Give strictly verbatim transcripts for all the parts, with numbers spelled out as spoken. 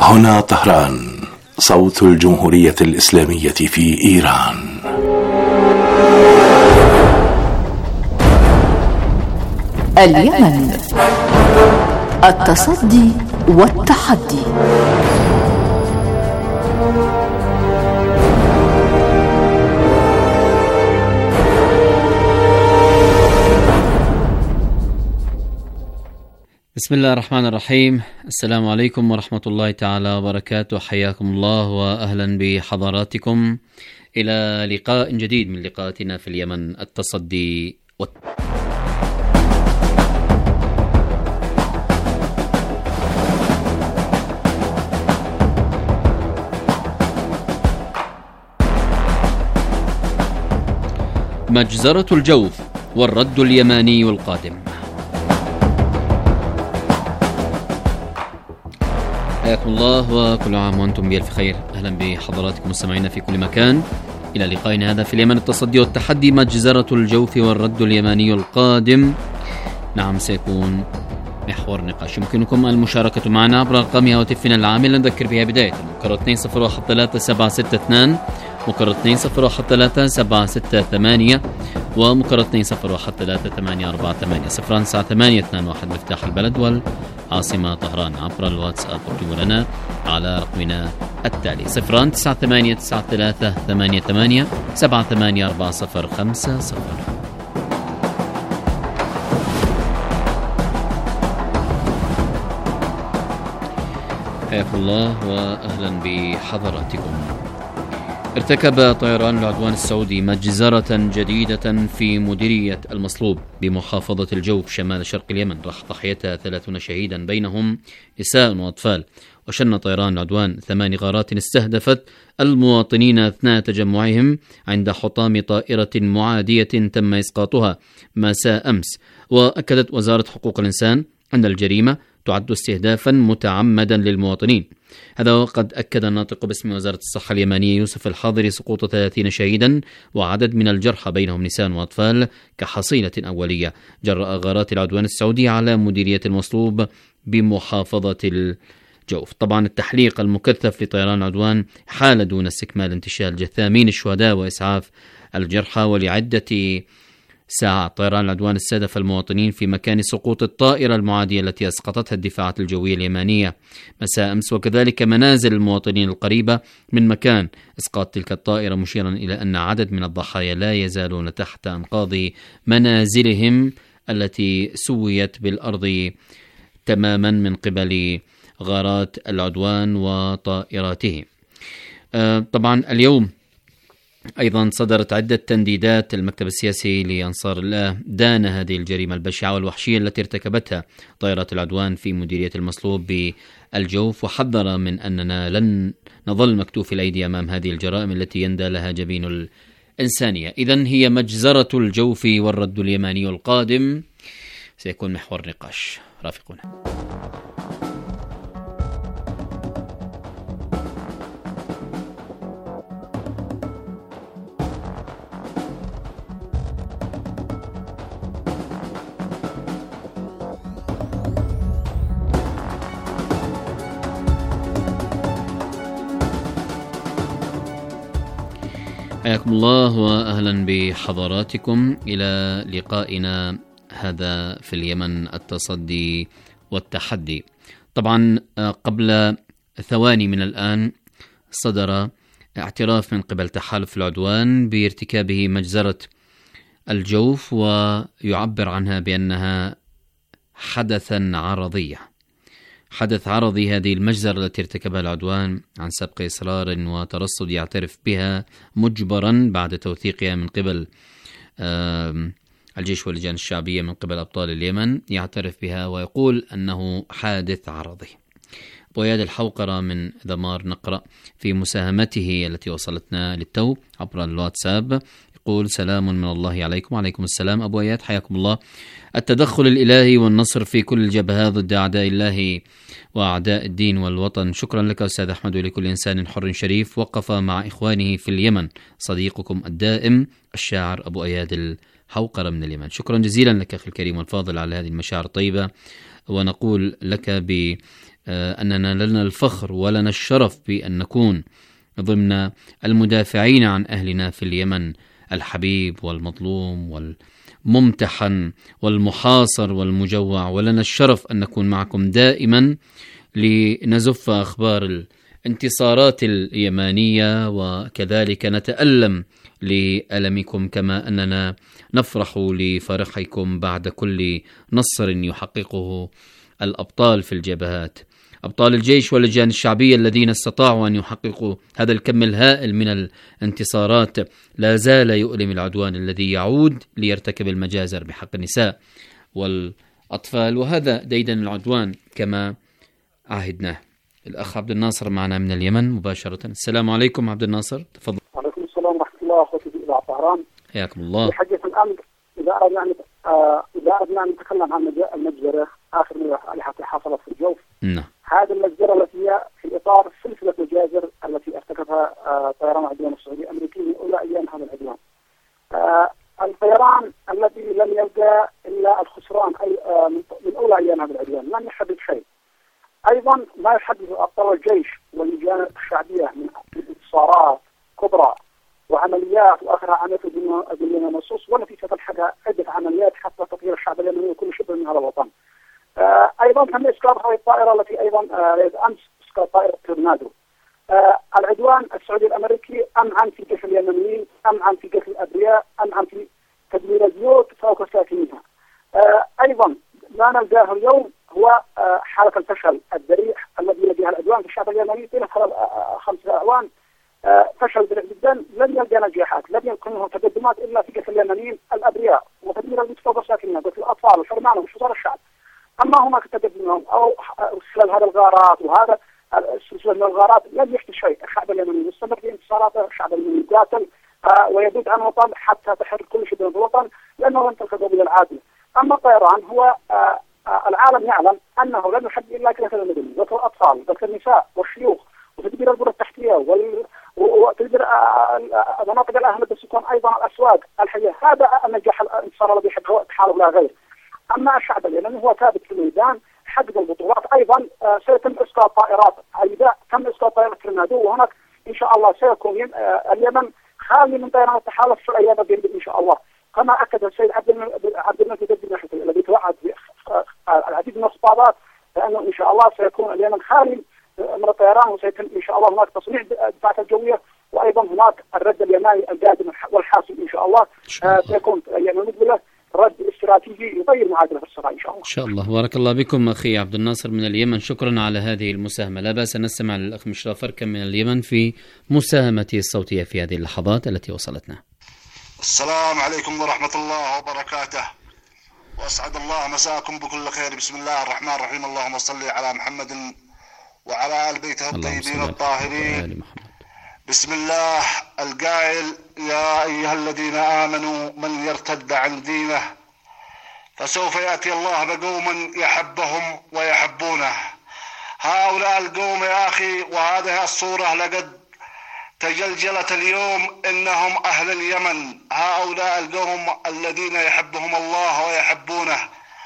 هنا طهران، صوت الجمهورية الإسلامية في إيران. اليمن، التصدي والتحدي. بسم الله الرحمن الرحيم. السلام عليكم ورحمة الله تعالى وبركاته. حياكم الله وأهلا بحضراتكم إلى لقاء جديد من لقاءاتنا في اليمن، التصدي والتحدي. مجزرة الجوف والرد اليماني القادم. حياكم الله وكل عام وأنتم بألف خير. أهلا بحضراتكم مستمعينا في كل مكان إلى لقائنا هذا في اليمن، التصدي والتحدي، مجزرة الجوف والرد اليماني القادم. نعم، سيكون محور نقاش. يمكنكم المشاركة معنا عبر أرقام هواتفنا العامل، نذكر بها بداية مكرر اثنين صفر واحد ثلاثة سبعة ستة اثنين، مكرر اثنين صفر واحد ثلاثة سبعة ستة ثمانية، ومكرر اثنين صفر واحد ثلاثة ثمانية أربعة ثمانية صفر تسعة ثمانية اثنين واحد مفتاح البلد والعاصمة طهران. عبر الواتساب اكتبوا لنا على رقمنا التالي صفر تسعة ثمانية تسعة ثلاثة ثمانية ثمانية سبعة ثمانية أربعة صفر خمسة صفر. حياكم الله وأهلا بحضراتكم. ارتكب طيران العدوان السعودي مجزرة جديدة في مديرية المصلوب بمحافظة الجوف شمال شرق اليمن، راح ضحيتها ثلاثون شهيدا بينهم نساء وأطفال. وشن طيران العدوان ثمان غارات استهدفت المواطنين أثناء تجمعهم عند حطام طائرة معادية تم إسقاطها مساء أمس. وأكدت وزارة حقوق الإنسان أن الجريمة تعد استهدافا متعمدا للمواطنين. هذا وقد أكد الناطق باسم وزارة الصحة اليمنية يوسف الحاضري سقوط ثلاثين شهيدا وعدد من الجرحى بينهم نساء وأطفال كحصيلة أولية جراء غارات العدوان السعودي على مديرية المصلوب بمحافظة الجوف. طبعا التحليق المكثف لطيران العدوان حال دون استكمال انتشال جثامين الشهداء وإسعاف الجرحى. ولعدة ساعات طيران العدوان استهدف المواطنين في مكان سقوط الطائرة المعادية التي أسقطتها الدفاعات الجوية اليمنية مساء أمس، وكذلك منازل المواطنين القريبة من مكان إسقاط تلك الطائرة، مشيرا إلى أن عدد من الضحايا لا يزالون تحت أنقاض منازلهم التي سويت بالأرض تماما من قبل غارات العدوان وطائراته. أه طبعا اليوم أيضا صدرت عدة تنديدات. المكتب السياسي لأنصار الله دان هذه الجريمة البشعة والوحشية التي ارتكبتها طائرات العدوان في مديرية المصلوب بالجوف، وحذر من أننا لن نظل مكتوف الأيدي أمام هذه الجرائم التي يندى لها جبين الإنسانية. إذن هي مجزرة الجوف والرد اليماني القادم سيكون محور نقاش. رافقونا. حياكم الله وأهلا بحضراتكم إلى لقائنا هذا في اليمن، التصدي والتحدي. طبعا قبل ثواني من الآن صدر اعتراف من قبل تحالف العدوان بارتكابه مجزرة الجوف، ويعبر عنها بأنها حدثا عرضية. حدث عرضي هذه المجزرة التي ارتكبها العدوان عن سبق إصرار وترصد يعترف بها مجبرا بعد توثيقها من قبل الجيش واللجان الشعبية من قبل أبطال اليمن، يعترف بها ويقول أنه حادث عرضي. أبو اياد الحوقرة من ذمار نقرأ في مساهمته التي وصلتنا للتو عبر الواتساب، يقول: سلام من الله عليكم. وعليكم السلام أبو اياد، حياكم الله. التدخل الإلهي والنصر في كل الجبهات ضد أعداء الله وأعداء الدين والوطن. شكرا لك أستاذ أحمد، ولكل إنسان حر شريف وقف مع إخوانه في اليمن. صديقكم الدائم الشاعر أبو اياد الحوقرة من اليمن. شكرا جزيلا لك أخي الكريم والفاضل على هذه المشاعر الطيبة، ونقول لك ب أننا لنا الفخر ولنا الشرف بأن نكون ضمن المدافعين عن أهلنا في اليمن الحبيب والمظلوم والممتحن والمحاصر والمجوع، ولنا الشرف أن نكون معكم دائما لنزف أخبار الانتصارات اليمانية، وكذلك نتألم لألمكم كما أننا نفرح لفرحكم بعد كل نصر يحققه الأبطال في الجبهات، أبطال الجيش واللجان الشعبية الذين استطاعوا أن يحققوا هذا الكم الهائل من الانتصارات. لا زال يؤلم العدوان الذي يعود ليرتكب المجازر بحق النساء والأطفال، وهذا ديدن العدوان كما عهدناه. الأخ عبد الناصر معنا من اليمن مباشرة. السلام عليكم عبد الناصر، تفضل. وعليكم السلام ورحمة الله أخوتي إذاعة طهران. حياكم الله. بحقيقة الأمر إذا أردنا أن آه إذا أردنا أن نتكلم عن المجزرة آخر التي حصلت في الجوف. نعم. هذه المجزرة التي هي في إطار سلسلة مجازر التي ارتكبها آه طيران العدوان السعودي الأمريكي من أولى أيام هذا العدوان. آه الطيران الذي لم يلقى إلا الخسران أي آه من أولى أيام هذا العدوان، لم يحدث شيء. أيضا ما يحدث أبطال الجيش واللجان الشعبية من انتصارات كبرى وعمليات وآخرها عمليات الدنيا النصوص، والتي ستلحقها عدة عمليات حتى تطهير الشعب اليمني وكل شبر من هذا الوطن. آه أيضا تم إسقاط هذه الطائرة التي أيضا آه أمس إسقاط طائرة تورنادو. آه العدوان السعودي الأمريكي أمعن في قتل اليمنيين، أمعن في قتل الأبرياء، أمعن في تدمير البيوت فوق ساكنيها. آه أيضا ما نلقاه اليوم هو آه حالة الفشل الذريع الذي يواجه العدوان في الشعب اليمني طيلة آه خمسة أعوام. آه فشل ذريع جدا، لم يلقى نجاحات، لم يكن له تقدمات إلا في قتل اليمنيين الأبرياء وتدمير البيوت فوق ساكنيها، قتل الأطفال وحرمانهم وحصار الشعب. أما هناك تقدم أو خلال هذا الغارات وهذا السلسلة من الغارات لم يحدث شيء. الشعب اليمني مستمر في انتصاراته، الشعب اليمني يقاتل آه ويبيد عن الوطن حتى تحرر كل شيء من الوطن لأنه لم تلقى قبل العادل. أما الطيران هو آه آه العالم يعلم أنه لم يحدد إلا قتل المدني، قتل الأطفال، قتل النساء والشيوخ، وتدبير البنى التحتية وال... وتدبير آه مناطق الأهل بالسكان، أيضا الأسواق الحية. هذا النجاح الانتصار الذي يحققه تحالف لا غير. أما الشعب اليمني هو ثابت في الميدان، حقق البطولات. أيضا آه سيتم إسقاط طائرات عيداء، تم إسقاط طائرة تورنادو، وهناك إن شاء الله سيكون آه اليمن خالي من طيران التحالف في الأيام القريبة إن شاء الله، كما أكد السيد عبد المجيد الدمشقي الذي توعد العديد من الخطابات لأنه إن شاء الله سيكون اليمن خالي من الطيران، وسيتم إن شاء الله هناك تصنيع الدفاعات الجوية، وأيضا هناك الرد اليماني القادم والحاسم إن شاء الله. آه سيكون الأيام المقبلة رد استراتيجي يغير معادلة الصراع إن شاء الله. إن شاء الله. بارك الله بكم أخي عبد الناصر من اليمن، شكرا على هذه المساهمة. لا بأس أن نستمع للأخ مشراف فركم من اليمن في مساهمته الصوتية في هذه اللحظات التي وصلتنا. السلام عليكم ورحمة الله وبركاته، وأسعد الله مساكم بكل خير. بسم الله الرحمن الرحيم، اللهم صل على محمد وعلى آل بيته الطيبين الطاهرين. بسم الله القائل: يا أيها الذين آمنوا من يرتد عن دينه فسوف يأتي الله بقوم يحبهم ويحبونه. هؤلاء القوم يا أخي، وهذه الصورة لقد تجلجلت اليوم، إنهم أهل اليمن. هؤلاء القوم الذين يحبهم الله ويحبونه،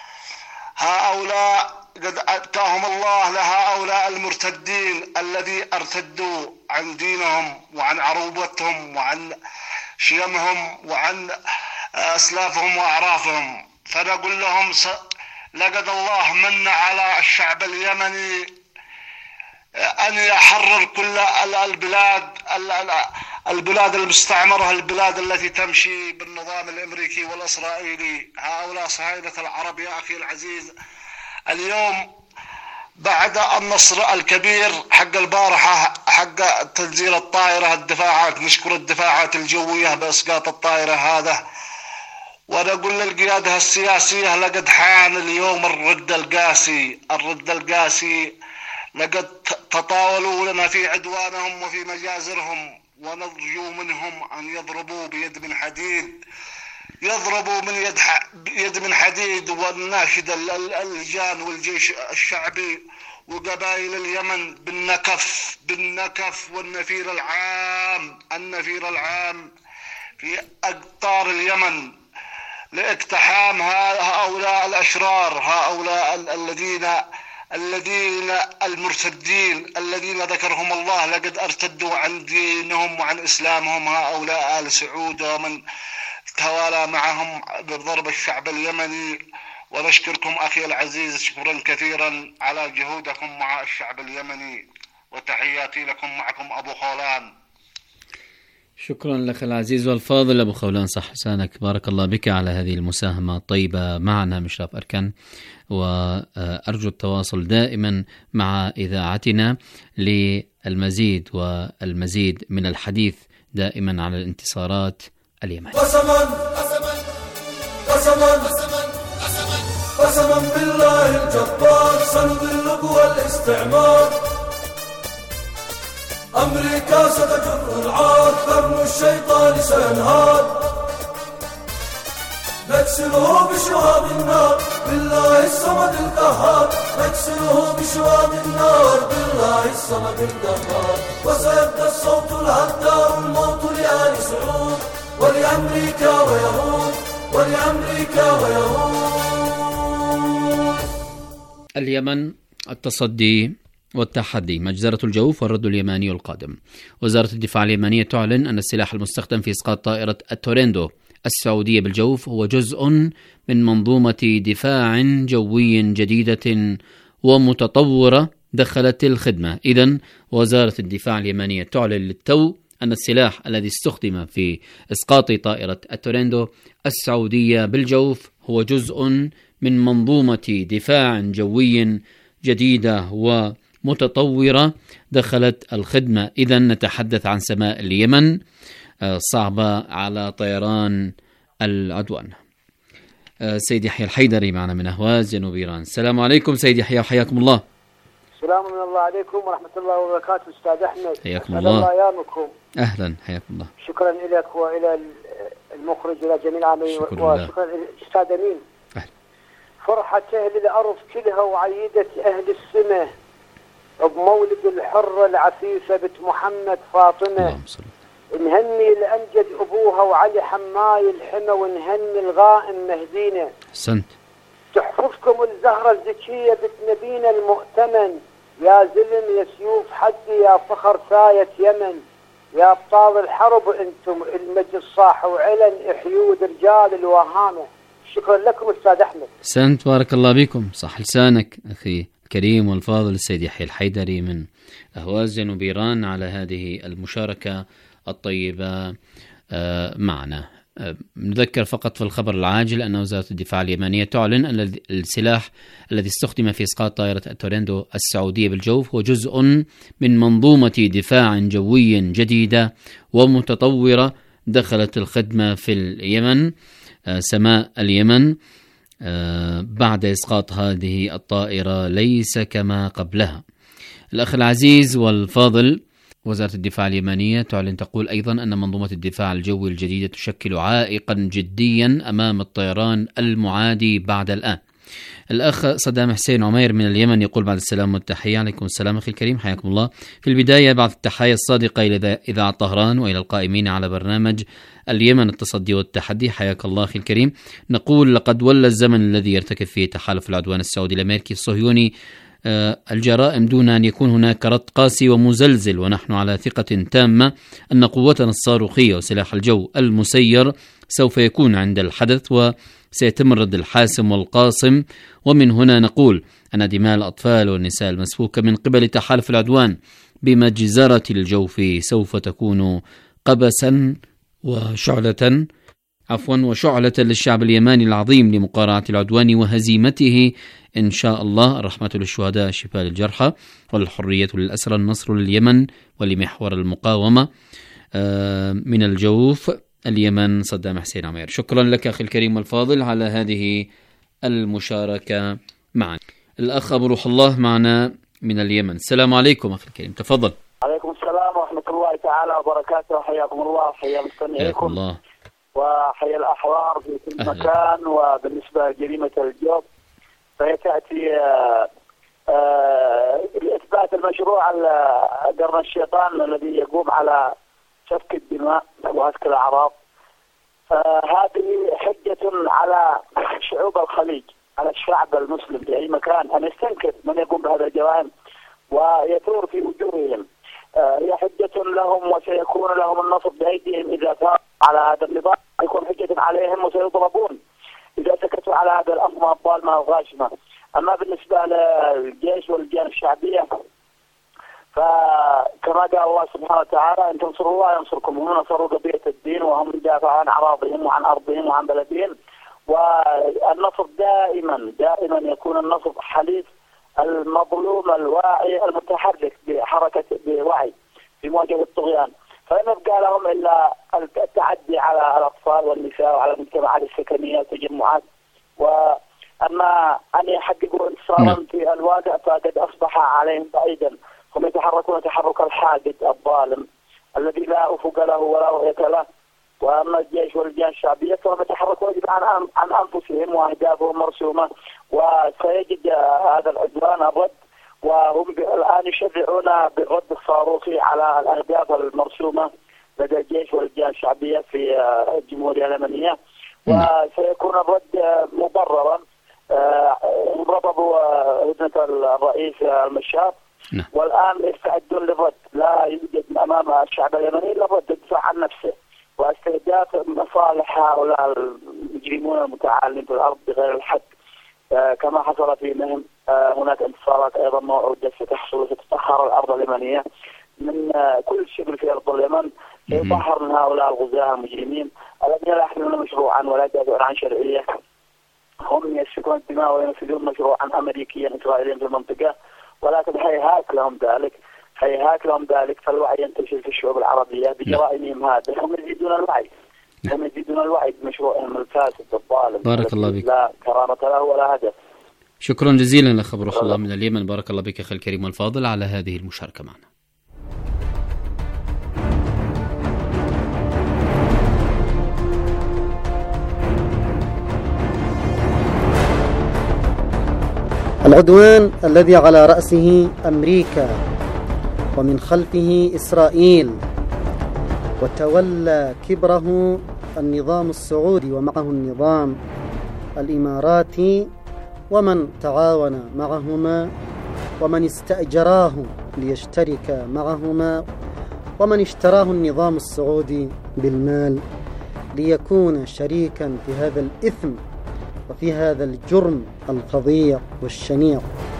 هؤلاء قد أتاهم الله لهؤلاء المرتدين الذي ارتدوا عن دينهم وعن عروبتهم وعن شيمهم وعن أسلافهم وأعرافهم. فنقول لهم لقد الله من على الشعب اليمني أن يحرر كل البلاد البلاد المستعمرة، البلاد التي تمشي بالنظام الأمريكي والإسرائيلي. هؤلاء صهاينة العرب يا أخي العزيز، اليوم بعد النصر الكبير حق البارحة حق تنزيل الطائرة الدفاعات، نشكر الدفاعات الجوية بإسقاط الطائرة هذا، ونقول للقيادة السياسية لقد حان اليوم الرد القاسي. الرد القاسي لقد تطاولوا لنا في عدوانهم وفي مجازرهم، ونرجو منهم أن يضربوا بيد من حديد، يضربوا من يد, يد من حديد. والناشد اللجان والجيش الشعبي وقبائل اليمن بالنكف بالنكف والنفير العام النفير العام في أقطار اليمن لاقتحام هؤلاء الأشرار، هؤلاء الذين الذين المرتدين الذين ذكرهم الله لقد ارتدوا عن دينهم وعن إسلامهم، هؤلاء آل سعود ومن توالى معهم بضرب الشعب اليمني. ونشكركم أخي العزيز شكرا كثيرا على جهودكم مع الشعب اليمني، وتحياتي لكم. معكم أبو خولان. شكرا لك العزيز والفاضل أبو خولان، صح لسانك، بارك الله بك على هذه المساهمة الطيبة معنا مشرف أركان، وأرجو التواصل دائما مع إذاعتنا للمزيد والمزيد من الحديث دائما على الانتصارات اليمنية. قسما قسما قسما قسما بالله الجبار سنذل قوى الاستعمار. أمريكا ستجر العار، قرن الشيطان سينهار. نكسره بشواظ النار بالله الصمد القهار، نكسره بشواظ النار بالله الصمد القهار. وسيبقى الصوت الهدار الموت لآل سعود ولأمريكا ويهود، ولأمريكا ويهود. اليمن، التصدي والتحدي، مجزرة الجوف والرد اليماني القادم. وزارة الدفاع اليمنية تعلن أن السلاح المستخدم في إسقاط طائرة التوريندو السعودية بالجوف هو جزء من منظومة دفاع جوي جديدة ومتطورة دخلت الخدمة. إذن وزارة الدفاع اليمنية تعلن للتو أن السلاح الذي استخدم في إسقاط طائرة التوريندو السعودية بالجوف هو جزء من منظومة دفاع جوي جديدة ومتطورة دخلت الخدمة. إذن نتحدث عن سماء اليمن صعبة على طيران العدوان. سيد يحيى الحيدري معنا من أهواز جنوب إيران. السلام عليكم سيد يحيى وحياكم الله. السلام من الله عليكم ورحمة الله وبركاته. أستاذ أحمد حياكم الله. أيامكم. أهلا حياكم الله. شكرا لك وإلى المخرج وإلى جميع العاملين، وشكرا للأستاذ أمين. أهلا. فرحة أهل الأرض كلها وعيدة أهل السماء بمولد الحرة العفيفة بنت محمد فاطمة. نهني لأمجد أبوها وعلي حماي الحمى، ونهني الغائم مهدينا. سنت. تحفظكم الزهرة الزكية بنت نبينا المؤتمن. يا زلم يا سيوف حدي يا فخر ساية يمن، يا أبطال الحرب أنتم المجد صاح وعلن احيود رجال الوهامة. شكرا لكم أستاذ أحمد. سنت بارك الله بكم، صح لسانك أخي الكريم والفاضل السيد يحيى الحيدري من أهواز جنوب إيران على هذه المشاركة الطيبة معنا. نذكر فقط في الخبر العاجل أن وزارة الدفاع اليمنية تعلن أن السلاح الذي استخدم في إسقاط طائرة التوريندو السعودية بالجوف هو جزء من منظومة دفاع جوي جديدة ومتطورة دخلت الخدمة في اليمن، سماء اليمن، بعد إسقاط هذه الطائرة ليس كما قبلها. الأخ العزيز والفاضل، وزارة الدفاع اليمنية تعلن تقول أيضا أن منظومة الدفاع الجوي الجديدة تشكل عائقا جديا أمام الطيران المعادي بعد الآن. الأخ صدام حسين عمير من اليمن يقول بعد السلام والتحية. عليكم السلام أخي الكريم حياكم الله. في البداية بعد التحية الصادقة إلى إذاعة طهران وإلى القائمين على برنامج اليمن التصدي والتحدي، حياك الله أخي الكريم. نقول لقد ولى الزمن الذي يرتكب فيه تحالف العدوان السعودي الأمريكي الصهيوني الجرائم دون أن يكون هناك رد قاسي ومزلزل، ونحن على ثقة تامة أن قوتنا الصاروخية وسلاح الجو المسير سوف يكون عند الحدث وسيتم الرد الحاسم والقاصم. ومن هنا نقول أن دماء الأطفال والنساء المسفوكة من قبل تحالف العدوان بمجزرة الجوف سوف تكون قبسا وشعلة عفوا وشعلة للشعب اليماني العظيم لمقارعة العدوان وهزيمته إن شاء الله. الرحمة للشهداء، الشفاء للجرحى، والحرية للأسرى، النصر لليمن ولمحور المقاومة. من الجوف اليمن صدام حسين عمير. شكرا لك أخي الكريم والفاضل على هذه المشاركة معنا. الأخ أبو روح الله معنا من اليمن. السلام عليكم أخي الكريم، تفضل. عليكم السلام ورحمة الله تعالى وبركاته. حياكم الله وحيا مستمعيكم الله وحيا الأحرار في كل مكان. وبالنسبة لجريمة الجوف فهي تأتي لإثبات المشروع قرن الشيطان الذي يقوم على سفك الدماء وهتك الأعراض. هذه حجة على شعوب الخليج على الشعب المسلم في أي مكان أن يستنكر من يقوم بهذا الجرائم ويثور في وجوههم. هي حجة لهم وسيكون لهم النصر بأيديهم إذا ثاروا على هذا النظام، يكون حجة عليهم وسيضربون إذا سكتوا على هذا الأمر الظالمة الغاشمة. أما بالنسبة للجيش واللجان الشعبية فكما قال الله سبحانه وتعالى: إن تنصروا الله ينصركم، هم نصروا قضية الدين وهم يدافعوا عن أعراضهم وعن أرضهم وعن بلدهم. والنصر دائما دائما يكون النصر حليف المظلوم الواعي المتحرك بحركة بوعي في مواجهة الطغيان، فلن يبقى لهم إلا التعدي على الأطفال والنساء وعلى المجتمعات السكنية والتجمعات. وأما أن يحققوا انتصارا في الواقع فقد أصبح عليهم بعيدا، هم يتحركون تحرك الحاقد الظالم الذي لا أفق له ولا رؤية له. وأما الجيش واللجان الشعبية فهم يتحركون عن عن أنفسهم وأهدافهم مرسومة، وسيجد هذا العدوان الرد، وهم الآن يشرعون بالرد الصاروخي على الأهداف المرسومة لدى الجيش واللجان الشعبية في الجمهورية اليمنية. وسيكون الرد مبررا. ربطوا هدنة الرئيس المشاط والآن يستعدون للرد. لا يوجد أمام الشعب اليمني إلا الرد، الدفاع عن نفسه واستهداف مصالح هؤلاء المجرمون المتعالين في الأرض بغير الحق، كما حصل في مهم. هناك انتصارات أيضا موعودة ستحصل وستتطهر الأرض اليمنية من كل شبر في أرض اليمن، سيطهر من هؤلاء الغزاة المجرمين الذين لا يحملون مشروعا ولا يدافعون عن شرعية. هم يسفكون الدماء وينفذون مشروعا أمريكيا إسرائيليا في المنطقة، ولكن هيهات لهم ذلك هيهات لهم ذلك فالوعي ينتشر في الشعوب العربية بجرائمهم هذا. هم يزيدون الوعي هم يزيدون الوعي بمشروعهم الفاسد الظالم. بارك الله بك. لا كرامة له ولا هدف. شكرا جزيلا لأخ روح الله من اليمن. بارك الله بك أخي الكريم والفاضل على هذه المشاركة معنا. العدوان الذي على رأسه أمريكا ومن خلفه إسرائيل وتولى كبره النظام السعودي ومعه النظام الإماراتي ومن تعاون معهما ومن استأجراه ليشترك معهما ومن اشتراه النظام السعودي بالمال ليكون شريكا في هذا الإثم وفي هذا الجرم الفظيع والشنيع.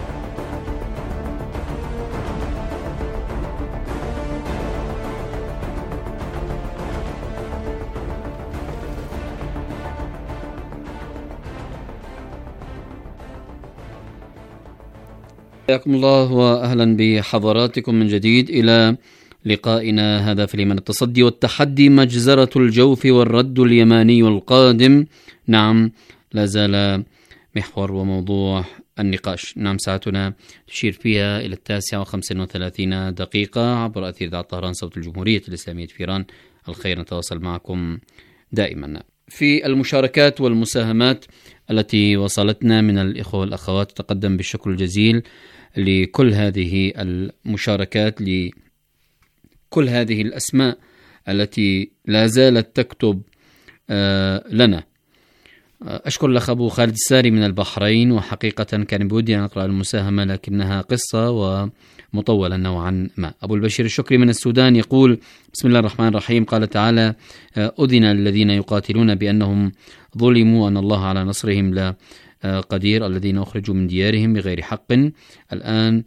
حياكم الله وأهلا بحضراتكم من جديد إلى لقائنا هذا في اليمن التصدي والتحدي، مجزرة الجوف والرد اليماني القادم. نعم، لا زال محور وموضوع النقاش. نعم، ساعتنا تشير فيها إلى التاسعة وخمسة وثلاثين دقيقة عبر أثير إذاعة طهران صوت الجمهورية الإسلامية في إيران. الخير نتواصل معكم دائما. في المشاركات والمساهمات التي وصلتنا من الإخوة والأخوات تقدم بالشكر الجزيل لكل هذه المشاركات، لكل هذه الأسماء التي لا زالت تكتب لنا. أشكر الأخ أبو خالد الساري من البحرين، وحقيقة كان بودي أن أقرأ المساهمة لكنها قصة ومطولة نوعا ما. أبو البشير الشكري من السودان يقول: بسم الله الرحمن الرحيم. قال تعالى: أذن الذين يقاتلون بأنهم ظلموا أن الله على نصرهم لا قدير، الذين أخرجوا من ديارهم بغير حق الآن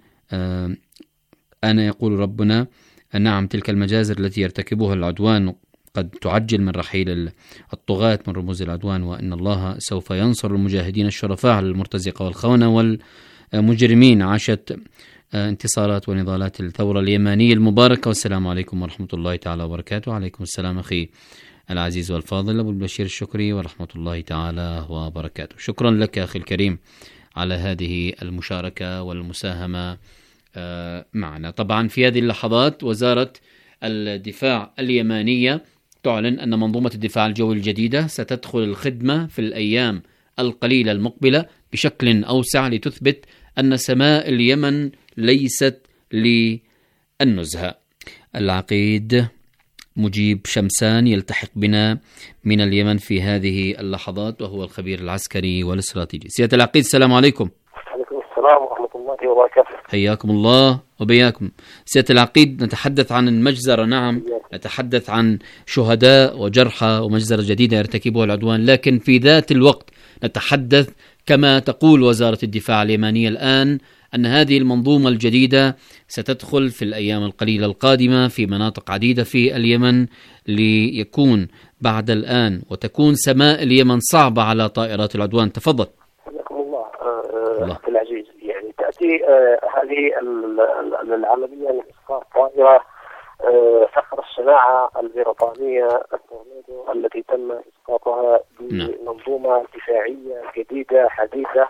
أنا يقول ربنا نعم، تلك المجازر التي يرتكبها العدوان قد تعجل من رحيل الطغاة من رموز العدوان، وإن الله سوف ينصر المجاهدين الشرفاء على المرتزقة والخونة والمجرمين. عاشت انتصارات ونضالات الثورة اليمانية المباركة، والسلام عليكم ورحمة الله تعالى وبركاته. وعليكم السلام أخي العزيز والفاضل أبو البشير الشكري ورحمة الله تعالى وبركاته. شكرا لك أخي الكريم على هذه المشاركة والمساهمة معنا. طبعا في هذه اللحظات وزارة الدفاع اليمانية تعلن أن منظومة الدفاع الجوي الجديدة ستدخل الخدمة في الأيام القليلة المقبلة بشكل أوسع لتثبت أن سماء اليمن ليست للنزهة. العقيد مجيب شمسان يلتحق بنا من اليمن في هذه اللحظات، وهو الخبير العسكري والاستراتيجي. سيادة العقيد السلام عليكم. وعليكم السلام ورحمة الله وبركاته. حياكم الله وبياكم. سيادة العقيد، نتحدث عن المجزرة، نعم، نتحدث عن شهداء وجرحى ومجزرة جديدة يرتكبها العدوان، لكن في ذات الوقت نتحدث كما تقول وزارة الدفاع اليمنية الآن أن هذه المنظومة الجديدة ستدخل في الأيام القليلة القادمة في مناطق عديدة في اليمن، ليكون بعد الآن وتكون سماء اليمن صعبة على طائرات العدوان. تفضل. حياكم الله أخي العزيز. يعني تأتي آه هذه العملية من إسقاط طائرة آه فخر الصناعة البريطانية التورنيدو التي تم إسقاطها بمنظومة دفاعية جديدة حديثة.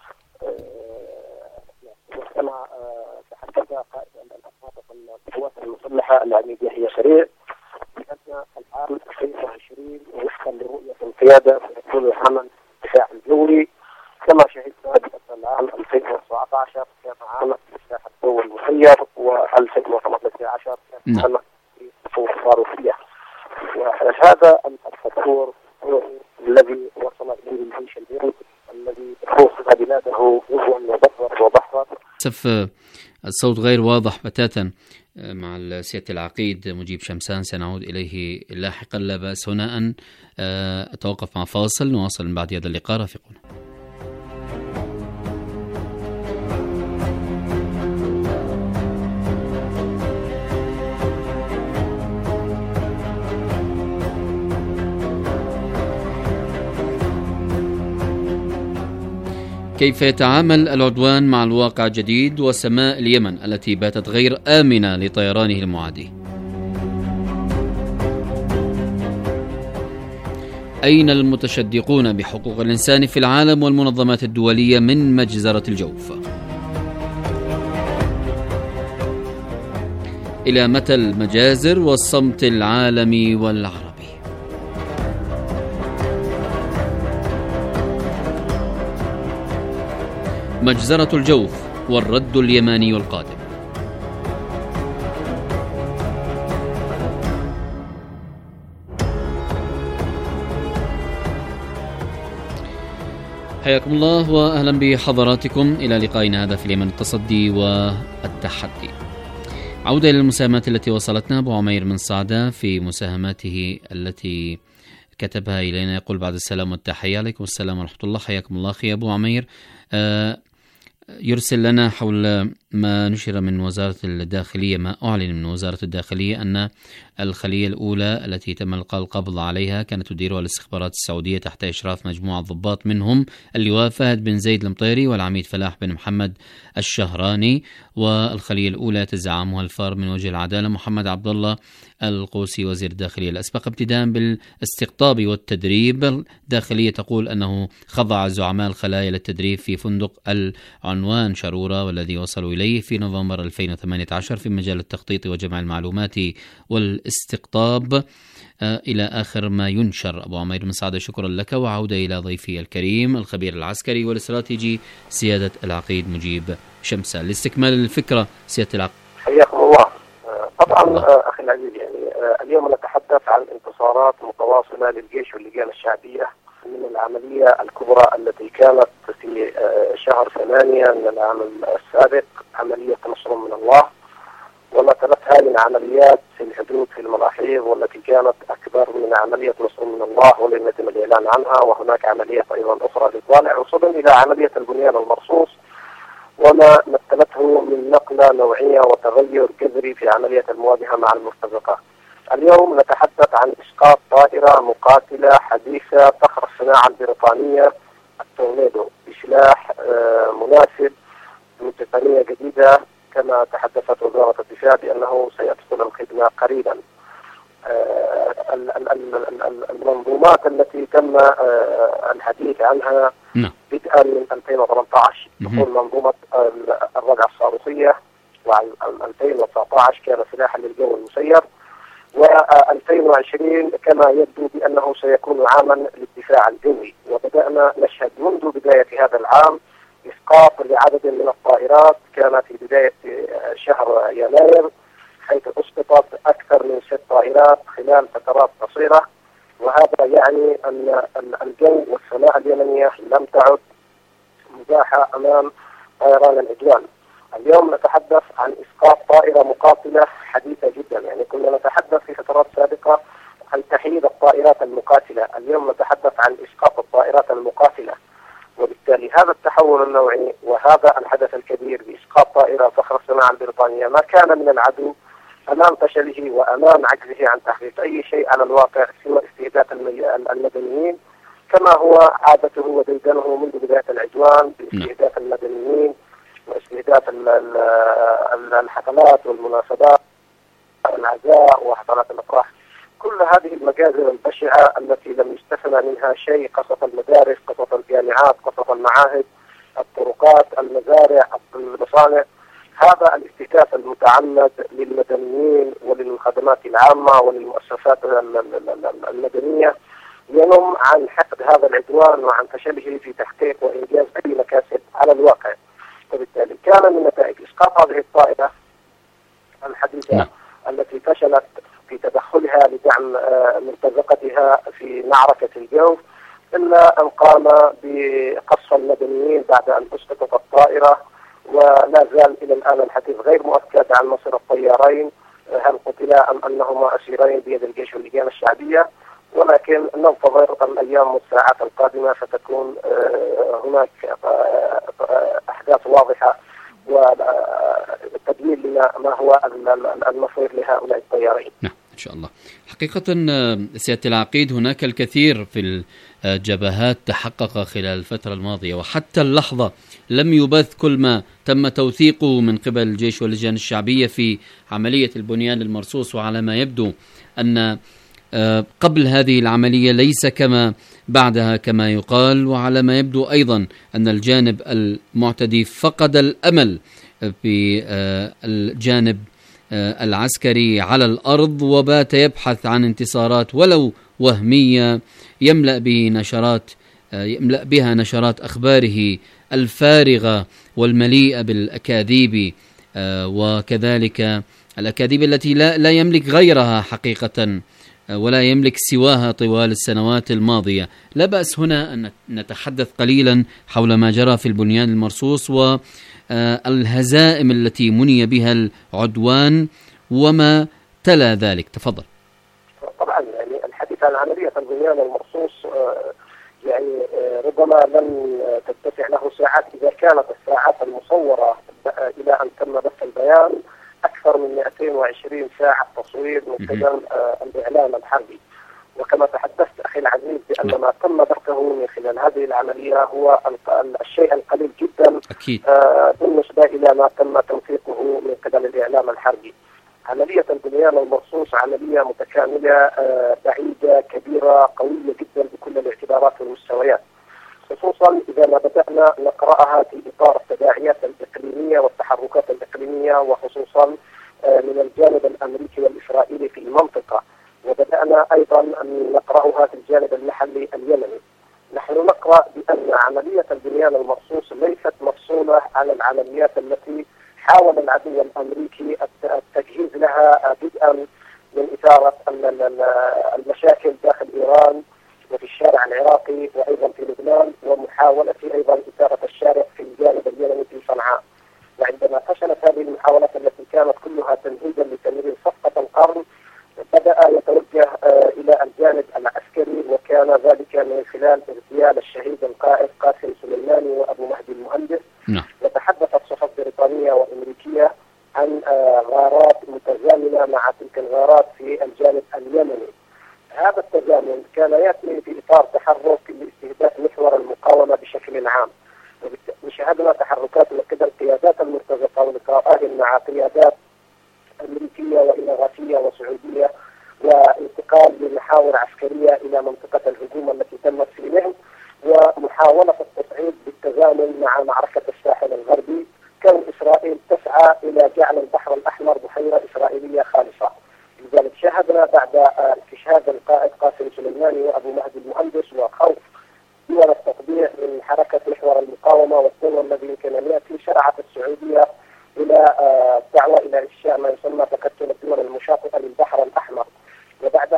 كما تحدث قائد القوات المسلحة العميد يحيى سريع بأن العام ألفين وعشرين وفقا لرؤية القيادة سيكون العام الدفاع الجوي، كما شهدنا بأن العام ألفين وسبعة عشر كان عام سلاح الجو المسير، و2018 كان عام القوات الصاروخية. وهذا التطور الذي وصل إليه الجيش اليمني الذي وصل بلاده غزوا وبحرا وبحرا. للأسف الصوت غير واضح بتاتا مع سيادة العقيد مجيب شمسان، سنعود إليه لاحقا، لا بأس هنا أن أتوقف مع فاصل، نواصل من بعد هذا اللقاء. رافقونا. كيف يتعامل العدوان مع الواقع الجديد وسماء اليمن التي باتت غير آمنة لطيرانه المعادي؟ أين المتشدقون بحقوق الإنسان في العالم والمنظمات الدولية من مجزرة الجوف؟ إلى متى المجازر والصمت العالمي والعربي؟ مجزرة الجوف والرد اليماني القادم. حياكم الله وأهلا بحضراتكم إلى لقائنا هذا في اليمن، التصدي والتحدي. عودة إلى المساهمات التي وصلتنا. أبو عمير من صعدة في مساهماته التي كتبها إلينا يقول: بعد السلام والتحية. عليكم السلام ورحمة الله. حياكم الله أخي أبو عمير. آه يرسل لنا حول ما نشر من وزارة الداخلية، ما أعلن من وزارة الداخلية أن الخلية الأولى التي تم إلقاء القبض عليها كانت تديرها الاستخبارات السعودية تحت إشراف مجموعة ضباط، منهم اللواء فهد بن زيد المطيري والعميد فلاح بن محمد الشهراني. والخلية الأولى يتزعمها الفار من وجه العدالة محمد عبد الله القوسي وزير الداخلية الأسبق، ابتداء بالاستقطاب والتدريب. الداخلية تقول أنه خضع زعماء الخلايا للتدريب في فندق العنوان شرورة، والذي وصلوا إليه في نوفمبر ألفين وثمانية عشر في مجال التخطيط وجمع المعلومات والاستقطاب آه إلى آخر ما ينشر. أبو عمير من صعدة، شكرا لك. وعودة إلى ضيفي الكريم الخبير العسكري والاستراتيجي سيادة العقيد مجيب شمسان لاستكمال الفكرة. سيادة العقيد حياكم الله. طبعا الله. أخي العزيز، يعني اليوم نتحدث عن انتصارات متواصلة للجيش واللجان الشعبية من العملية الكبرى التي كانت في شهر ثمانية من العام السابق، عملية نصر من الله، وما تلتها من عمليات في الحدود في المراحيض والتي كانت أكبر من عملية نصر من الله ولم يتم الإعلان عنها، وهناك عملية أيضا أخرى للطالع، وصولا إلى عملية البنيان المرصوص وما مثلته من نقلة نوعية وتغير جذري في عملية المواجهة مع المرتزقة. اليوم نتحدث عن إسقاط طائرة مقاتلة حديثة فخر الصناعة البريطانية التورنيدو بسلاح مناسب بتقنية جديدة، كما تحدثت وزارة الدفاع بأنه سيدخل الخدمة قريبا. المنظومات التي تم الحديث عنها بدءا من ألفين وثمانية عشر تكون منظومة الرجعة الصاروخية، و2019 كان سلاحا للجو المسير، و2020 كما يبدو بأنه سيكون عاما للدفاع الجوي. وبدأنا نشهد منذ بداية هذا العام إسقاط لعدد من الطائرات، كان في بداية شهر يناير حيث أسقطت أكثر من ست الطائرات خلال فترات قصيرة، وهذا يعني أن الجو والسماء اليمنية لم تعد متاحة أمام طيران العدوان. اليوم نتحدث عن إسقاط طائرة مقاتلة حديثة جدا، يعني كنا نتحدث في فترات سابقة عن تحييد الطائرات المقاتلة، اليوم نتحدث عن إسقاط الطائرات المقاتلة. وبالتالي هذا التحول النوعي وهذا الحدث الكبير بإسقاط طائرة فخر الصناعة البريطانية ما كان من العدو أمام فشله وأمام عجزه عن تحقيق أي شيء على الواقع سوى استهداف المدنيين، كما هو عادته وديدنه منذ بداية العدوان باستهداف المدنيين واستهداف الحفلات والمناسبات العزاء وحفلات الأفراح. كل هذه المجازر البشعة التي لم يستثنى منها شيء، قصف المدارس، قصف الجامعات، قصف المعاهد، الطرقات، المزارع، المصانع، هذا الاستهداف المتعمد للمدنيين وللخدمات العامة وللمؤسسات المدنية ينم عن حقد هذا العدوان وعن فشله في تحقيق وإنجاز أي مكاسب على الواقع. وبالتالي كان من نتائج إسقاط هذه الطائرة الحديثة نعم. التي فشلت في تدخلها لدعم مرتزقتها في معركة الجوف، إلا أن قام بقصف المدنيين بعد أن أسقطت الطائرة، ولا زال إلى الآن الحديث غير مؤكد عن مصير الطيارين، هل قتلا أم أنهما أسيرين بيد الجيش واللجان الشعبية، ولكن ننتظر الأيام والساعات القادمة فتكون هناك أحداث واضحة وتبيين لنا ما هو المصير لهؤلاء الطيارين. نعم إن شاء الله. حقيقة سيادة العقيد هناك الكثير في الجبهات تحقق خلال الفترة الماضية، وحتى اللحظة لم يبث كل ما تم توثيقه من قبل الجيش واللجان الشعبية في عملية البنيان المرصوص. وعلى ما يبدو أن قبل هذه العملية ليس كما بعدها كما يقال، وعلى ما يبدو أيضا أن الجانب المعتدي فقد الأمل في الجانب العسكري على الأرض، وبات يبحث عن انتصارات ولو وهمية يملأ به نشرات يملأ بها نشرات أخباره الفارغة والمليئة بالأكاذيب، وكذلك الأكاذيب التي لا, لا يملك غيرها حقيقة ولا يملك سواها طوال السنوات الماضية. لا بأس هنا أن نتحدث قليلا حول ما جرى في البنيان المرصوص والهزائم التي مني بها العدوان وما تلا ذلك. تفضل. طبعا يعني الحديث عن عملية البنيان المرصوص يعني ربما لن تتسع له ساعات إذا كانت الساعات المصورة إلى أن تم بث البيان أكثر من مئتين وعشرين ساعة تصوير من قبل الإعلام الحربي. وكما تحدثت أخي العزيز بأن ما تم بثه من خلال هذه العملية هو الشيء القليل جدا أكيد. بالنسبة إلى ما تم توثيقه من قبل الإعلام الحربي. عملية البنيان المرصوص عملية متكاملة بعيدة كبيرة قوية جدا بكل الاعتبارات والمستويات، خصوصا إذا ما بدأنا نقرأها في إطار التداعيات الإقليمية والتحركات الإقليمية، وخصوصا من الجانب الأمريكي والإسرائيلي في المنطقة، وبدأنا أيضا أن نقرأها في الجانب المحلي اليمني. نحن نقرأ بأن عملية البنيان المرصوص ليست مفصولة عن العمليات التي حاول العدو الأمريكي التجهيز لها بدءا من إثارة المشاكل داخل إيران وفي الشارع العراقي وأيضا في لبنان، ومحاولة أيضا إثارة الشارع في الجانب اليمني في صنعاء. وعندما فشلت هذه المحاولات التي كانت كلها تمهيدا لتمرير صفقة القرن، بدأ يتوجه إلى الجانب العسكري، وكان ذلك من خلال اغتيال الشهيد القائد قاسم سليماني وأبو مهدي المهندس. نعم. وتحدثت صحف بريطانية وأمريكية عن غارات متزامنة مع تلك الغارات في الجانب اليمني. هذا التزامن كان يأتي في إطار تحرك لاستهداف محور المقاومة بشكل عام، وشاهدنا تحركات من قبل قيادات المرتزقة ولقائهم مع قيادات أمريكية وإماراتية وسعودية، وانتقال لمحاور عسكرية إلى منطقة الهجوم التي تمت في مهم، ومحاولة التصعيد بالتزامن مع معركة الساحل الغربي. كون إسرائيل تسعى إلى جعل البحر الأحمر بحيرة إسرائيلية خالصة. لذلك شاهدنا بعد استشهاد القائد قاسم سليماني وأبو مهدي المهندس وخوف دول التطبيع من حركة محور المقاومة والدول الذي يمكن أن يأتي، شرعت السعودية إلى الدعوة إلى إنشاء ما يسمى تكتل الدول المشاطئة للبحر الأحمر.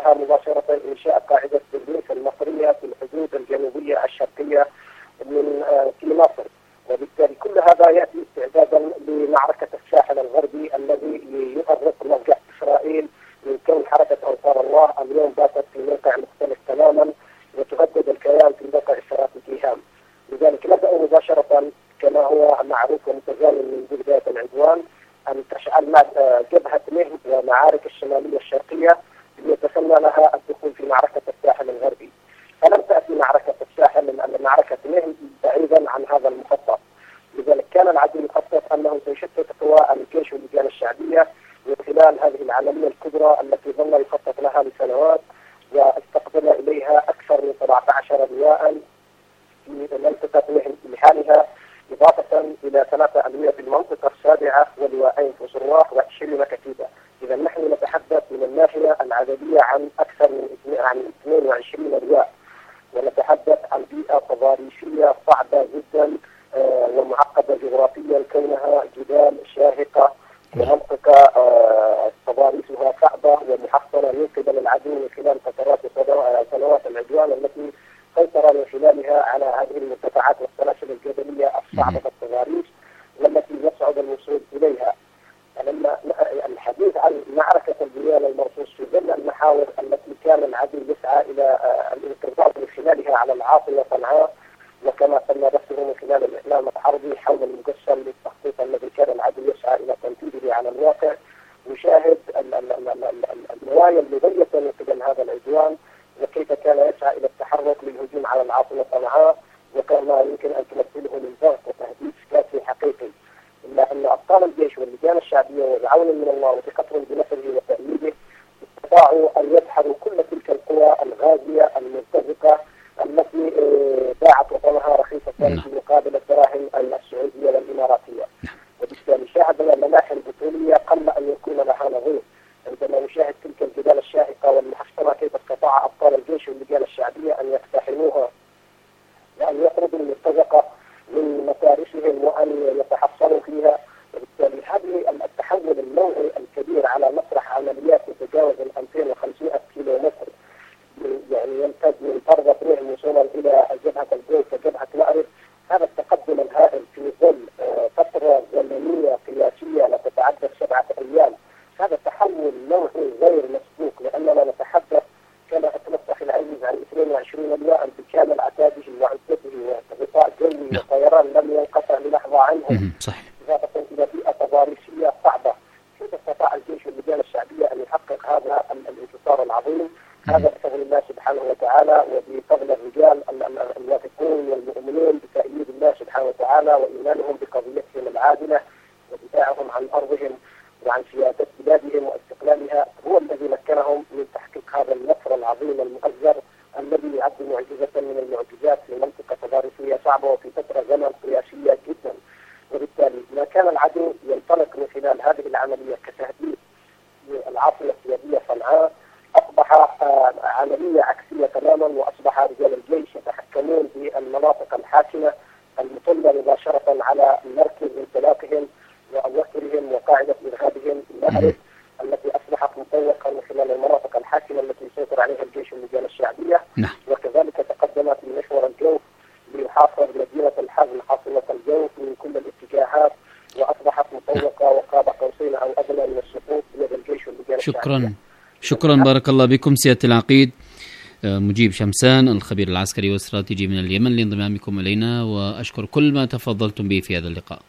لها مباشرة إنشاء قاعدة برليف المصرية في الحدود الجنوبية الشرقية من في مصر، وبالتالي كل هذا يأتي استعدادا لمعركة الساحل الغربي الذي يؤرق موقع إسرائيل من كون حركة أنصار الله اليوم باتت في موقع مختلف تماما وتهدد الكيان في موقع استراتيجي هام. لذلك نبدأ مباشرة كما هو معروف ومتزامن من بداية العدوان أن تشعل جبهة مهد ومعارك الشمالية الشرقية يتسمى لها الدخول في معركة الساحل الغربي. فلم تأتي معركة الساحل لأن معركة مهد بعيدا عن هذا المخطط، لذلك كان العدو يخطط أنه سيشتت قوى الجيش واللجان الشعبية من خلال هذه العملية الكبرى التي ظل يخطط لها لسنوات، واستقبل إليها أكثر من سبعة عشر لواء في منطقة مهد لحالها، إضافة إلى ثلاثة ألوية في المنطقة السابعة ولواءين في صرواح وعشرين كتيبة. إذا نحن نتحدث من الناحية العددية عن أكثر من اثنين وعشرين لواء، ونتحدث عن بيئة تضاريسية صعبة جدا آه ومعقدة جغرافيا كونها جبال شاهقة ومنطقة آه تضاريسها صعبة ومحصنة من قبل العدو من خلال فترات سنوات العدوان التي سيطر من خلالها على هذه المرتفعات والسلاسل الجبلية الصعبة التضاريس والتي يصعب الوصول إليها. لما الحديث عن معركة البنيان المرصوص في ظل المحاور التي كان العدو يسعى إلى الانقضاض من خلالها على العاصمة صنعاء، وكما سمى نفسه من خلال الإعلام الحربي حول المجسم للتخطيط الذي كان العدو يسعى إلى تنفيذه على الواقع، نشاهد النوايا المبيتة من قبل هذا العدوان وكيف كان يسعى إلى التحرك للهجوم على العاصمة صنعاء، وكما يمكن أن تمثله من ضغط وتهديد سياسي حقيقي. إلا أن أبطال الجيش واللجان الشعبية وبعون من الله وثقتهم بنصره وتأييده استطاعوا أن يدحروا كل تلك القوى الغازية المرتزقة التي باعت وطنها رخيصة في مقابل الدراهم السعودية والإماراتية. وبالتالي شاهدنا ملاحم بطولية قل أن يكون لها نظير عندما نشاهد تلك الجبال الشاهقة والمحصنة كيف استطاع أبطال الجيش واللجان الشعبية أن يقتحموها وأن يطردوا المرتزقة من مدارسهم وأن يتحصنوا فيها. وبالتالي هذه التحول النوعي الكبير على مسرح عمليات تتجاوز ال ألفين وخمسمائة كيلو متر، يعني يمتد من طرف ريم وصولا إلى جبهة الجيش وجبهة مأرب، هذا التقدم الهائل في ظل فترة زمنية قياسية لا تتعدى سبعة أيام، هذا تحول نوعي غير مسبوق، لأننا نتحدث كما أتمنى أخي العزيز عن اثنين وعشرين لواء بكامل عتاده وعدته وغطاء جوي وطيران لم ينقطع للحظة عنهم، إضافة إلى بيئة تضاريسية صعبة. كيف استطاع الجيش واللجان الشعبية أن يحقق هذا الانتصار العظيم؟ هذا بفضل الله سبحانه وتعالى وبفضل الرجال الواثقون والمؤمنون بتأييد الله سبحانه وتعالى وإيمانهم بقضيتهم العادلة ودفاعهم عن أرضهم وعن سيادة بلادهم واستقلالها، هو الذي مكنهم من تحقيق هذا النصر العظيم المؤزر الذي يعد معجزة من المعجزات في منطقة تضاريسية صعبة وفي فترة زمن قياسية جدا. وبالتالي ما كان العدو ينطلق من خلال هذه العملية كتهديد للعاصمة السيادية صنعاء أصبح عملية عكسية تماما، وأصبح رجال الجيش يتحكمون في المناطق الحاكمة المطلة مباشرة على مركز انطلاقهم وأوصرهم وقاعدة إرهابهم المأرب التي أصبحت مطوقة من خلال المناطق الحاكمة التي يسيطر عليها الجيش واللجان الشعبية. وكذلك تقدمت من محور الجوف ليحاصر مدينة الحزم حاصلة الجوف من كل الاتجاهات، وأصبحت مطوقة وقاب قوسين أو أدنى من السقوط بيد الجيش واللجان الشعبية. شكرا شكرا بارك الله بكم سيادة العقيد مجيب شمسان الخبير العسكري والاستراتيجي من اليمن لانضمامكم إلينا، وأشكر كل ما تفضلتم به في هذا اللقاء.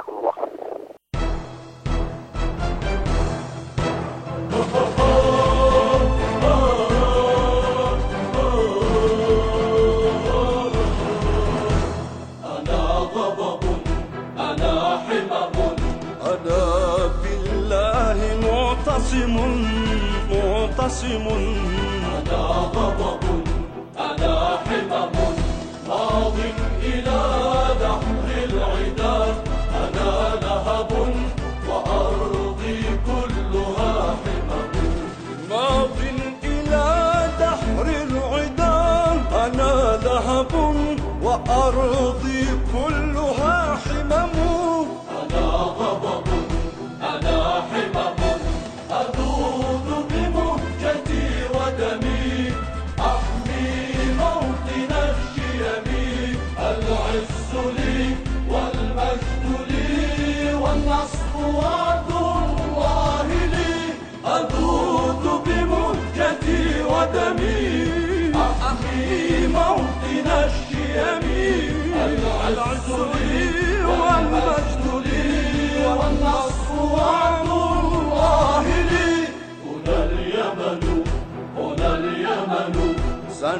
معتصم أنا غضب أنا حمم ماض إلى دحر العدا أنا لهب وأرضي كلها حمم ماض إلى دحر العدا أنا لهب وأرضي كلها حمم أنا غضب أنا حمم أذود بمهجتي ودمي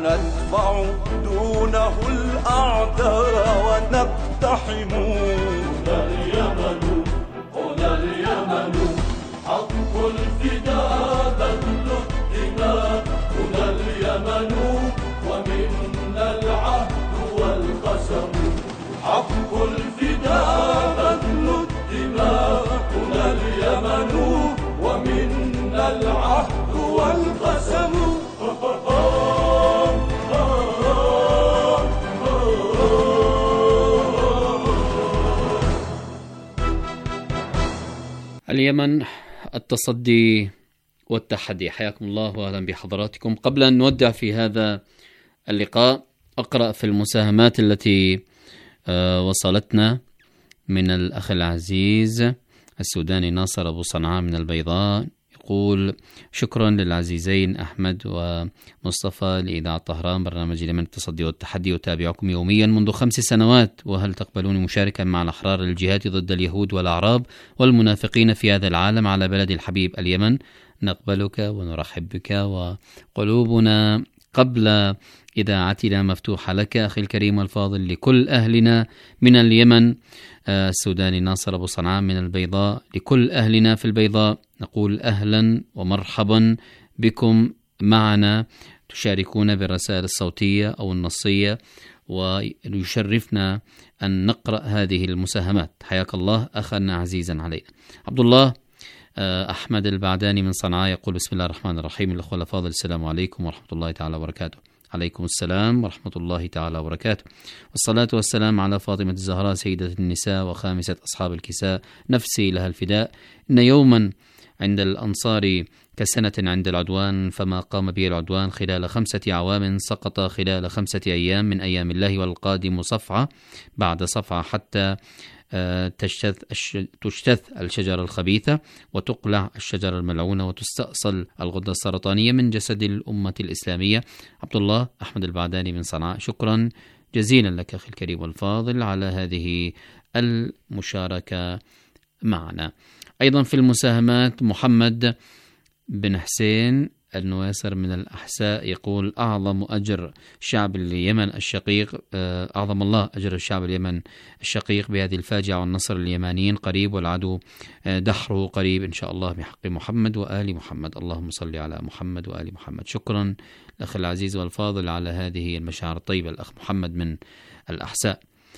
وندفع دونه الأعداء ونقتحم. هنا اليمن هنا اليمن حق الفداء بذل الدماء. هنا اليمن ومنا العهد والقسم. حق الفداء بذل الدماء. هنا اليمن ومنا العهد والقسم. اليمن، التصدي والتحدي. حياكم الله وأهلا بحضراتكم. قبل أن نودع في هذا اللقاء أقرأ في المساهمات التي وصلتنا من الأخ العزيز السوداني ناصر أبو صنعاء من البيضاء. يقول: شكرا للعزيزين أحمد ومصطفى لإذاعة طهران برنامج اليمن التصدي والتحدي، أتابعكم يوميا منذ خمس سنوات، وهل تقبلوني مشاركا مع الأحرار للجهاد ضد اليهود والأعراب والمنافقين في هذا العالم على بلد الحبيب اليمن؟ نقبلك ونرحب بك، وقلوبنا قبل إذاعتنا مفتوحة لك أخي الكريم والفاضل لكل أهلنا من اليمن. السوداني ناصر أبو صنعاء من البيضاء: لكل أهلنا في البيضاء نقول أهلا ومرحبا بكم معنا، تشاركون بالرسائل الصوتية أو النصية، ويشرفنا أن نقرأ هذه المساهمات. حياك الله أخا عزيزا علينا. عبد الله أحمد البعداني من صنعاء يقول: بسم الله الرحمن الرحيم. الأخوة الأفاضل، السلام عليكم ورحمة الله تعالى وبركاته. عليكم السلام ورحمة الله تعالى وبركاته، والصلاة والسلام على فاطمة الزهراء سيدة النساء وخامسة أصحاب الكساء، نفسي لها الفداء. إن يوما عند الأنصار كسنة عند العدوان، فما قام به العدوان خلال خمسة عوام سقط خلال خمسة أيام من أيام الله، والقادم صفعة بعد صفعة حتى تجتث تجتث الشجرة الخبيثة وتقلع الشجرة الملعونة وتستأصل الغدة السرطانية من جسد الأمة الإسلامية. عبد الله أحمد البعداني من صنعاء، شكرا جزيلا لك أخي الكريم والفاضل على هذه المشاركة معنا. أيضا في المساهمات محمد بن حسين النويسر من الأحساء يقول: أعظم أجر شعب اليمن الشقيق، أعظم الله أجر الشعب اليمن الشقيق بهذه الفاجعة، والنصر اليمانيين قريب والعدو دحره قريب إن شاء الله بحق محمد وآل محمد. اللهم صل على محمد وآل محمد. شكرا الأخ العزيز والفاضل على هذه المشاعر الطيبة، الأخ محمد من الأحساء.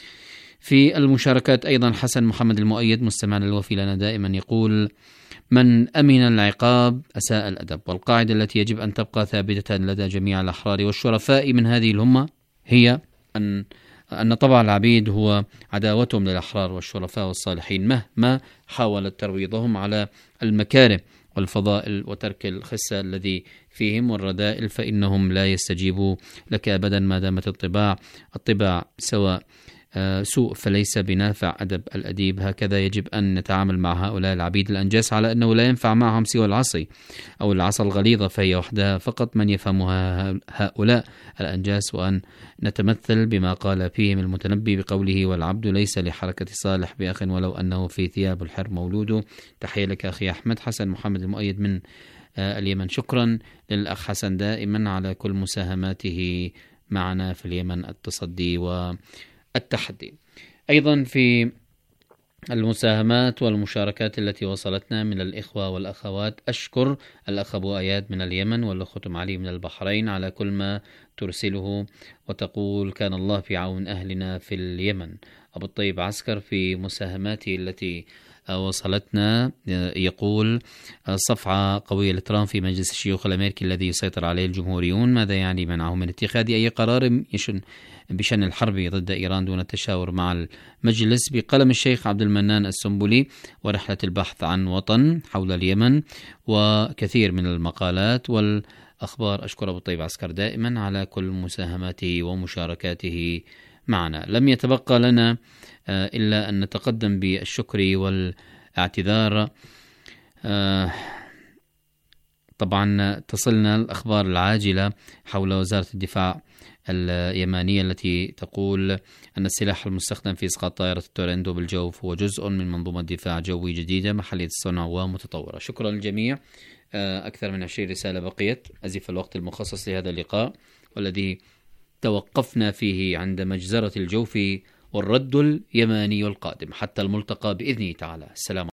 في المشاركات أيضا حسن محمد المؤيد مستمعنا الوفي لنا دائما يقول: من أمن العقاب أساء الأدب، والقاعدة التي يجب أن تبقى ثابتة لدى جميع الأحرار والشرفاء من هذه الأمة هي أن أن طبع العبيد هو عداوتهم للأحرار والشرفاء والصالحين، مهما حاولت ترويضهم على المكارم والفضائل وترك الخسة الذي فيهم والردائل، فإنهم لا يستجيبوا لك أبدا ما دامت الطباع الطباع سواء سوء فليس بنافع أدب الأديب. هكذا يجب أن نتعامل مع هؤلاء العبيد الأنجاس، على أنه لا ينفع معهم سوى العصي أو العصا الغليظة، فهي وحدها فقط من يفهمها هؤلاء الأنجاس، وأن نتمثل بما قال فيهم المتنبي بقوله: والعبد ليس لحركة صالح بأخ ولو أنه في ثياب الحر مولود. تحية لك أخي أحمد. حسن محمد المؤيد من اليمن، شكرا للأخ حسن دائما على كل مساهماته معنا في اليمن التصدي و التحدي. أيضا في المساهمات والمشاركات التي وصلتنا من الإخوة والأخوات، أشكر الأخ أبو آياد من اليمن والأخ أم علي من البحرين على كل ما ترسله، وتقول: كان الله في عون أهلنا في اليمن. أبو الطيب عسكر في مساهماته التي وصلتنا يقول: صفعة قوية لترامب في مجلس الشيوخ الأمريكي الذي يسيطر عليه الجمهوريون، ماذا يعني منعه من اتخاذ أي قرار يشن بشأن الحرب ضد إيران دون التشاور مع المجلس؟ بقلم الشيخ عبد المنان السنبلي، ورحلة البحث عن وطن حول اليمن، وكثير من المقالات والأخبار. أشكر أبو الطيب عسكر دائما على كل مساهماته ومشاركاته معنا. لم يتبقى لنا إلا أن نتقدم بالشكر والاعتذار. طبعا تصلنا الأخبار العاجلة حول وزارة الدفاع اليمانية التي تقول أن السلاح المستخدم في إسقاط طائرة التورندو بالجوف هو جزء من منظومة دفاع جوي جديدة محلية الصنع ومتطورة. شكرا للجميع أكثر من عشرين رسالة بقيت، أزف الوقت المخصص لهذا اللقاء والذي توقفنا فيه عند مجزرة الجوف والرد اليماني القادم. حتى الملتقى بإذنه تعالى. السلام